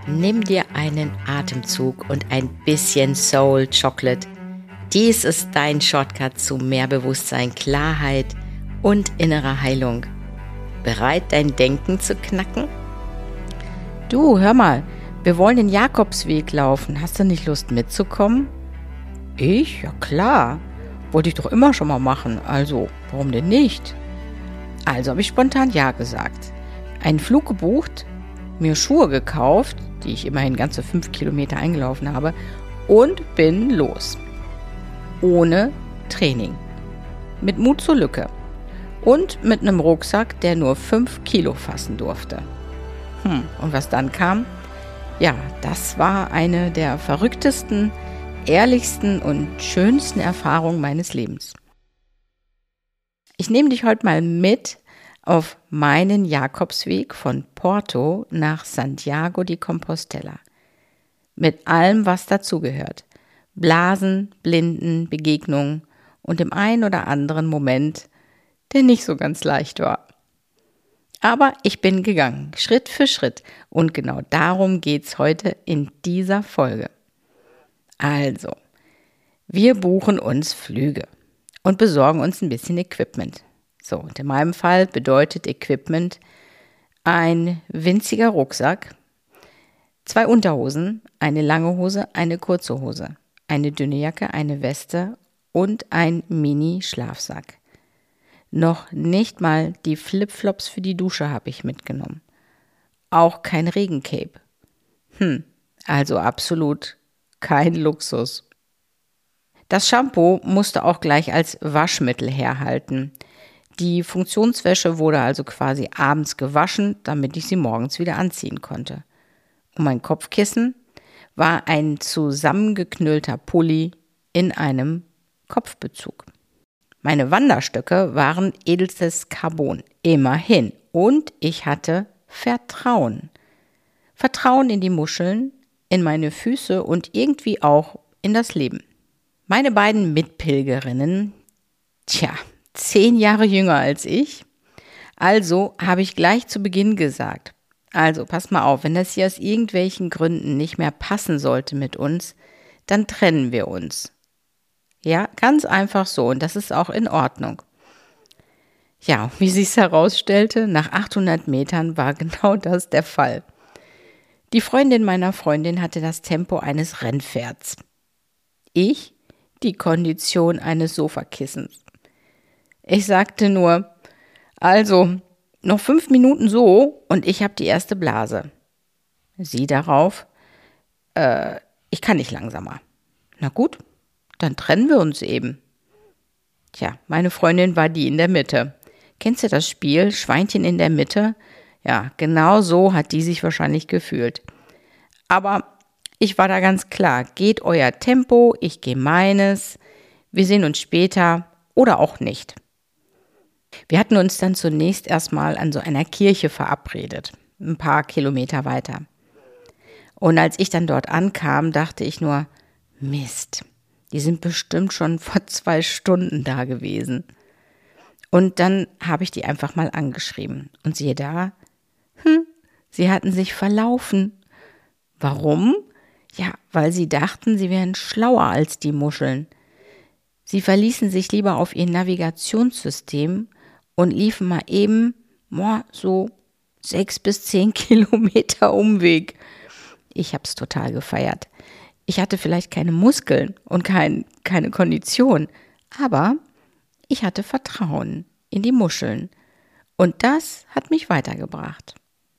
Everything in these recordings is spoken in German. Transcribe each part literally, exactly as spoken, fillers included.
Nimm dir einen Atemzug und ein bisschen Soul Chocolate. Dies ist dein Shortcut zu mehr Bewusstsein, Klarheit und innerer Heilung. Bereit, dein Denken zu knacken? Du, hör mal, wir wollen den Jakobsweg laufen. Hast du nicht Lust mitzukommen? Ich? Ja klar. Wollte ich doch immer schon mal machen. Also, warum denn nicht? Also habe ich spontan ja gesagt. Einen Flug gebucht, mir Schuhe gekauft, die ich immerhin ganze fünf Kilometer eingelaufen habe, und bin los. Ohne Training. Mit Mut zur Lücke. Und mit einem Rucksack, der nur fünf Kilo fassen durfte. Hm, und was dann kam? Ja, das war eine der verrücktesten, ehrlichsten und schönsten Erfahrungen meines Lebens. Ich nehme dich heute mal mit auf meinen Jakobsweg von Porto nach Santiago de Compostela. Mit allem, was dazugehört. Blasen, Blinden, Begegnungen und dem einen oder anderen Moment, der nicht so ganz leicht war. Aber ich bin gegangen, Schritt für Schritt, und genau darum geht's heute in dieser Folge. Also, wir buchen uns Flüge und besorgen uns ein bisschen Equipment. So, und in meinem Fall bedeutet Equipment ein winziger Rucksack, zwei Unterhosen, eine lange Hose, eine kurze Hose, eine dünne Jacke, eine Weste und ein Mini-Schlafsack. Noch nicht mal die Flipflops für die Dusche habe ich mitgenommen. Auch kein Regencape. Hm, also absolut kein Luxus. Das Shampoo musste auch gleich als Waschmittel herhalten. Die Funktionswäsche wurde also quasi abends gewaschen, damit ich sie morgens wieder anziehen konnte. Und mein Kopfkissen war ein zusammengeknüllter Pulli in einem Kopfbezug. Meine Wanderstöcke waren edelstes Carbon, immerhin. Und ich hatte Vertrauen. Vertrauen in die Muscheln, in meine Füße und irgendwie auch in das Leben. Meine beiden Mitpilgerinnen, tja, zehn Jahre jünger als ich. Also habe ich gleich zu Beginn gesagt, also pass mal auf, wenn das hier aus irgendwelchen Gründen nicht mehr passen sollte mit uns, dann trennen wir uns. Ja, ganz einfach so, und das ist auch in Ordnung. Ja, wie sich's herausstellte, nach achthundert Metern war genau das der Fall. Die Freundin meiner Freundin hatte das Tempo eines Rennpferds. Ich die Kondition eines Sofakissens. Ich sagte nur, also, noch fünf Minuten so und ich habe die erste Blase. Sie darauf, äh, ich kann nicht langsamer. Na gut, dann trennen wir uns eben. Tja, meine Freundin war die in der Mitte. Kennst du das Spiel, Schweinchen in der Mitte? Ja, genau so hat die sich wahrscheinlich gefühlt. Aber ich war da ganz klar, geht euer Tempo, ich gehe meines, wir sehen uns später oder auch nicht. Wir hatten uns dann zunächst erstmal an so einer Kirche verabredet, ein paar Kilometer weiter. Und als ich dann dort ankam, dachte ich nur, Mist, die sind bestimmt schon vor zwei Stunden da gewesen. Und dann habe ich die einfach mal angeschrieben. Und siehe da, hm, sie hatten sich verlaufen. Warum? Ja, weil sie dachten, sie wären schlauer als die Muscheln. Sie verließen sich lieber auf ihr Navigationssystem und liefen mal eben boah, so sechs bis zehn Kilometer Umweg. Ich habe es total gefeiert. Ich hatte vielleicht keine Muskeln und kein, keine Kondition, aber ich hatte Vertrauen in die Muscheln. Und das hat mich weitergebracht.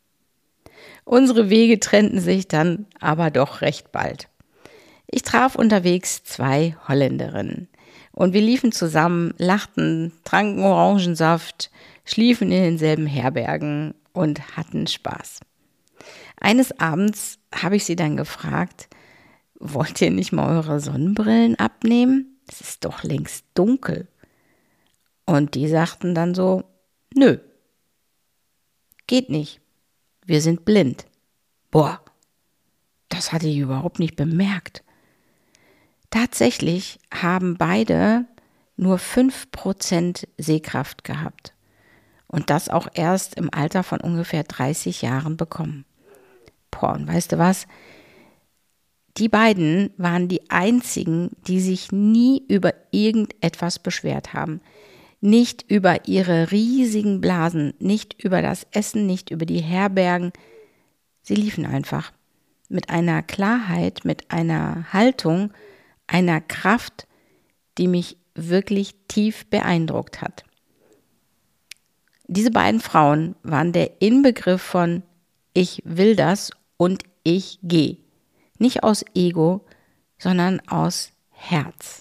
Unsere Wege trennten sich dann aber doch recht bald. Ich traf unterwegs zwei Holländerinnen. Und wir liefen zusammen, lachten, tranken Orangensaft, schliefen in denselben Herbergen und hatten Spaß. Eines Abends habe ich sie dann gefragt, wollt ihr nicht mal eure Sonnenbrillen abnehmen? Es ist doch längst dunkel. Und die sagten dann so, nö, geht nicht, wir sind blind. Boah, das hatte ich überhaupt nicht bemerkt. Tatsächlich haben beide nur fünf Prozent Sehkraft gehabt und das auch erst im Alter von ungefähr dreißig Jahren bekommen. Boah, und weißt du was? Die beiden waren die einzigen, die sich nie über irgendetwas beschwert haben. Nicht über ihre riesigen Blasen, nicht über das Essen, nicht über die Herbergen. Sie liefen einfach mit einer Klarheit, mit einer Haltung, einer Kraft, die mich wirklich tief beeindruckt hat. Diese beiden Frauen waren der Inbegriff von ich will das und ich gehe. Nicht aus Ego, sondern aus Herz.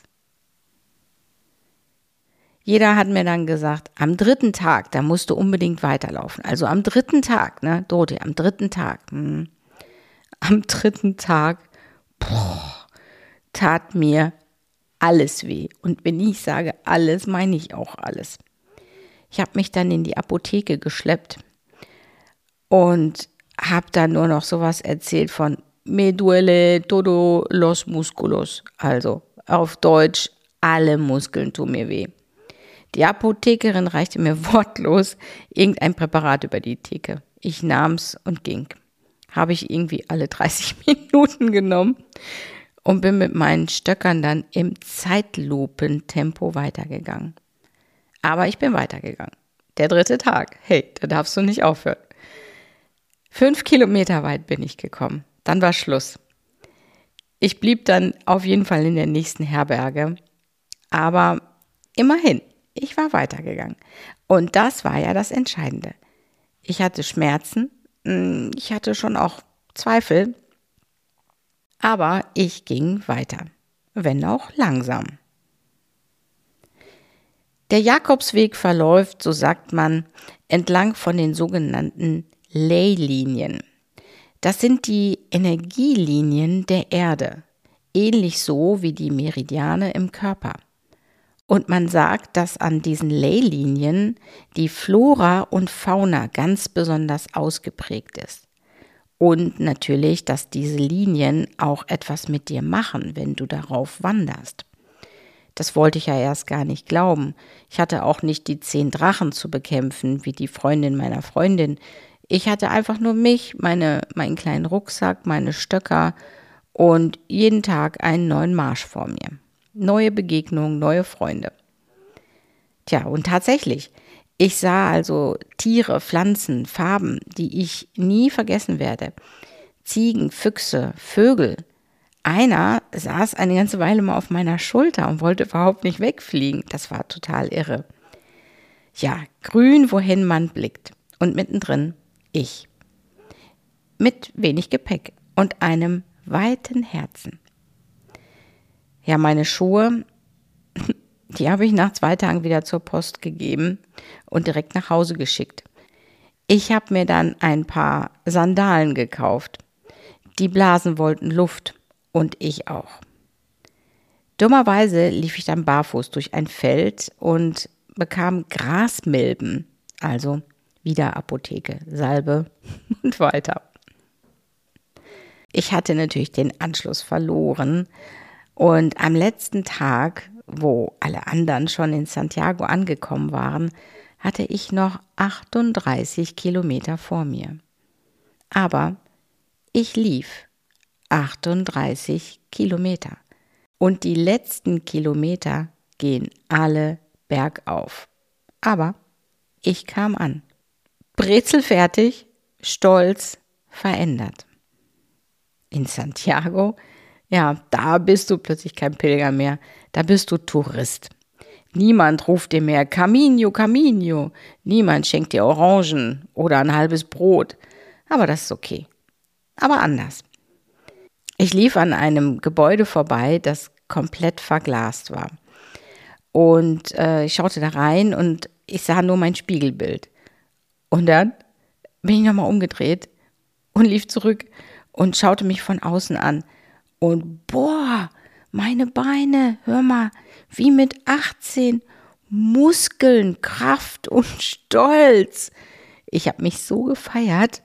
Jeder hat mir dann gesagt, am dritten Tag, da musst du unbedingt weiterlaufen. Also am dritten Tag, ne, Dorothee, am dritten Tag. Hm, am dritten Tag, boah, tat mir alles weh. Und wenn ich sage alles, meine ich auch alles. Ich habe mich dann in die Apotheke geschleppt und habe dann nur noch sowas erzählt von me duele todo los músculos. Also auf Deutsch, alle Muskeln tun mir weh. Die Apothekerin reichte mir wortlos irgendein Präparat über die Theke. Ich nahm's und ging. Habe ich irgendwie alle dreißig Minuten genommen und bin mit meinen Stöckern dann im Zeitlupentempo weitergegangen. Aber ich bin weitergegangen. Der dritte Tag. Hey, da darfst du nicht aufhören. Fünf Kilometer weit bin ich gekommen. Dann war Schluss. Ich blieb dann auf jeden Fall in der nächsten Herberge. Aber immerhin, ich war weitergegangen. Und das war ja das Entscheidende. Ich hatte Schmerzen. Ich hatte schon auch Zweifel. Aber ich ging weiter. Wenn auch langsam. Der Jakobsweg verläuft, so sagt man, entlang von den sogenannten Leylinien. Das sind die Energielinien der Erde, ähnlich so wie die Meridiane im Körper. Und man sagt, dass an diesen Leylinien die Flora und Fauna ganz besonders ausgeprägt ist. Und natürlich, dass diese Linien auch etwas mit dir machen, wenn du darauf wanderst. Das wollte ich ja erst gar nicht glauben. Ich hatte auch nicht die zehn Drachen zu bekämpfen, wie die Freundin meiner Freundin. Ich hatte einfach nur mich, meine, meinen kleinen Rucksack, meine Stöcker und jeden Tag einen neuen Marsch vor mir. Neue Begegnungen, neue Freunde. Tja, und tatsächlich, ich sah also Tiere, Pflanzen, Farben, die ich nie vergessen werde. Ziegen, Füchse, Vögel. Einer saß eine ganze Weile mal auf meiner Schulter und wollte überhaupt nicht wegfliegen. Das war total irre. Ja, grün, wohin man blickt. Und mittendrin ich. Mit wenig Gepäck und einem weiten Herzen. Ja, meine Schuhe, die habe ich nach zwei Tagen wieder zur Post gegeben und direkt nach Hause geschickt. Ich habe mir dann ein paar Sandalen gekauft. Die Blasen wollten Luft und ich auch. Dummerweise lief ich dann barfuß durch ein Feld und bekam Grasmilben, also wieder Apotheke, Salbe und weiter. Ich hatte natürlich den Anschluss verloren und am letzten Tag, wo alle anderen schon in Santiago angekommen waren, hatte ich noch achtunddreißig Kilometer vor mir. Aber ich lief achtunddreißig Kilometer und die letzten Kilometer gehen alle bergauf. Aber ich kam an. Brezelfertig, stolz, verändert. In Santiago, ja, da bist du plötzlich kein Pilger mehr, da bist du Tourist. Niemand ruft dir mehr Camino, Camino, niemand schenkt dir Orangen oder ein halbes Brot, aber das ist okay. Aber anders. Ich lief an einem Gebäude vorbei, das komplett verglast war. Und äh, ich schaute da rein und ich sah nur mein Spiegelbild. Und dann bin ich nochmal umgedreht und lief zurück und schaute mich von außen an. Und boah, meine Beine, hör mal, wie mit achtzehn, Muskeln, Kraft und Stolz. Ich habe mich so gefeiert.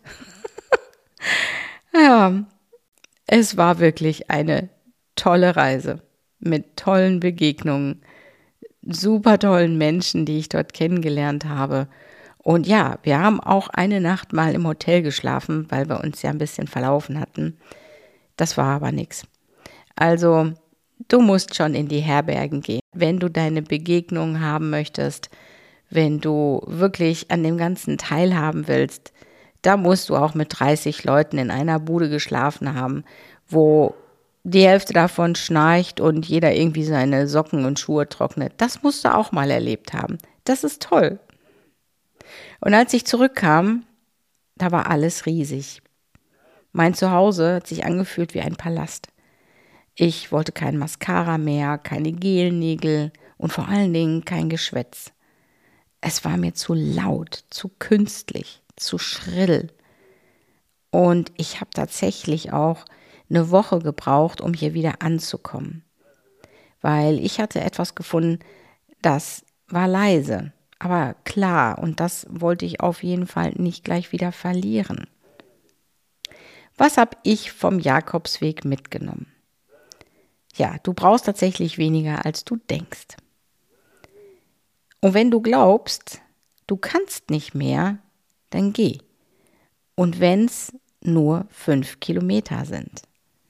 Ja, es war wirklich eine tolle Reise mit tollen Begegnungen, super tollen Menschen, die ich dort kennengelernt habe. Und ja, wir haben auch eine Nacht mal im Hotel geschlafen, weil wir uns ja ein bisschen verlaufen hatten. Das war aber nichts. Also, du musst schon in die Herbergen gehen, wenn du deine Begegnung haben möchtest, wenn du wirklich an dem Ganzen teilhaben willst. Da musst du auch mit dreißig Leuten in einer Bude geschlafen haben, wo die Hälfte davon schnarcht und jeder irgendwie seine Socken und Schuhe trocknet. Das musst du auch mal erlebt haben. Das ist toll. Und als ich zurückkam, da war alles riesig. Mein Zuhause hat sich angefühlt wie ein Palast. Ich wollte kein Mascara mehr, keine Gelnägel und vor allen Dingen kein Geschwätz. Es war mir zu laut, zu künstlich, zu schrill. Und ich habe tatsächlich auch eine Woche gebraucht, um hier wieder anzukommen. Weil ich hatte etwas gefunden, das war leise, aber klar, und das wollte ich auf jeden Fall nicht gleich wieder verlieren. Was habe ich vom Jakobsweg mitgenommen? Ja, du brauchst tatsächlich weniger, als du denkst. Und wenn du glaubst, du kannst nicht mehr, dann geh. Und wenn es nur fünf Kilometer sind.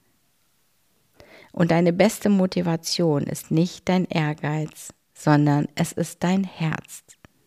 Und deine beste Motivation ist nicht dein Ehrgeiz, sondern es ist dein Herz.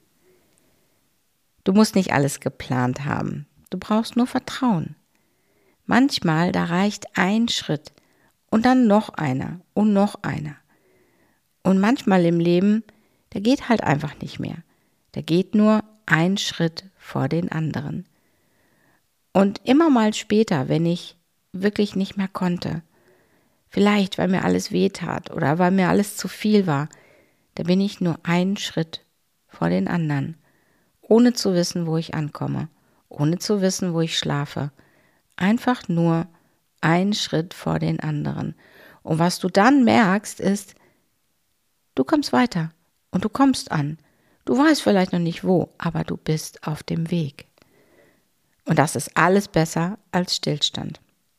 Du musst nicht alles geplant haben. Du brauchst nur Vertrauen. Manchmal, da reicht ein Schritt und dann noch einer und noch einer. Und manchmal im Leben, da geht halt einfach nicht mehr. Da geht nur ein Schritt vor den anderen. Und immer mal später, wenn ich wirklich nicht mehr konnte, vielleicht weil mir alles wehtat oder weil mir alles zu viel war, da bin ich nur einen Schritt vor den anderen, ohne zu wissen, wo ich ankomme, ohne zu wissen, wo ich schlafe. Einfach nur einen Schritt vor den anderen. Und was du dann merkst, ist, du kommst weiter und du kommst an. Du weißt vielleicht noch nicht wo, aber du bist auf dem Weg. Und das ist alles besser als Stillstand.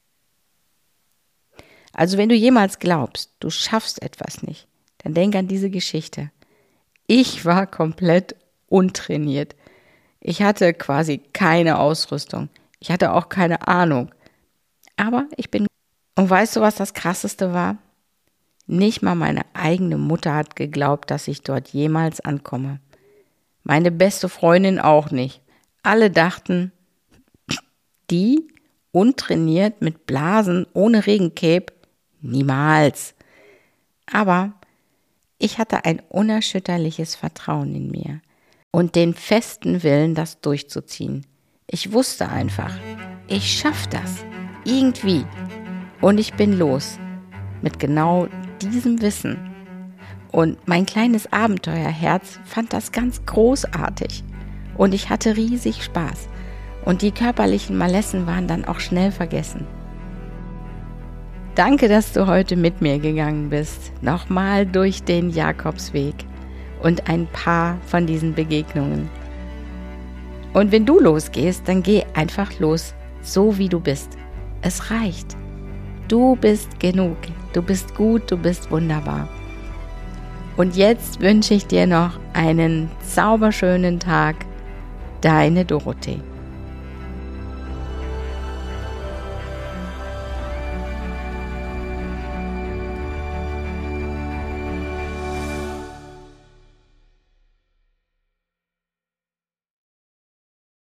Also wenn du jemals glaubst, du schaffst etwas nicht, dann denk an diese Geschichte. Ich war komplett untrainiert. Ich hatte quasi keine Ausrüstung. Ich hatte auch keine Ahnung. Aber ich bin... Und weißt du, was das Krasseste war? Nicht mal meine eigene Mutter hat geglaubt, dass ich dort jemals ankomme. Meine beste Freundin auch nicht. Alle dachten, die, untrainiert, mit Blasen, ohne Regencape, niemals. Aber ich hatte ein unerschütterliches Vertrauen in mir und den festen Willen, das durchzuziehen. Ich wusste einfach, ich schaffe das, irgendwie. Und ich bin los, mit genau diesem Wissen. Und mein kleines Abenteuerherz fand das ganz großartig. Und ich hatte riesig Spaß. Und die körperlichen Malessen waren dann auch schnell vergessen. Danke, dass du heute mit mir gegangen bist, nochmal durch den Jakobsweg und ein paar von diesen Begegnungen. Und wenn du losgehst, dann geh einfach los, so wie du bist. Es reicht. Du bist genug, du bist gut, du bist wunderbar. Und jetzt wünsche ich dir noch einen zauberschönen Tag. Deine Dorothee.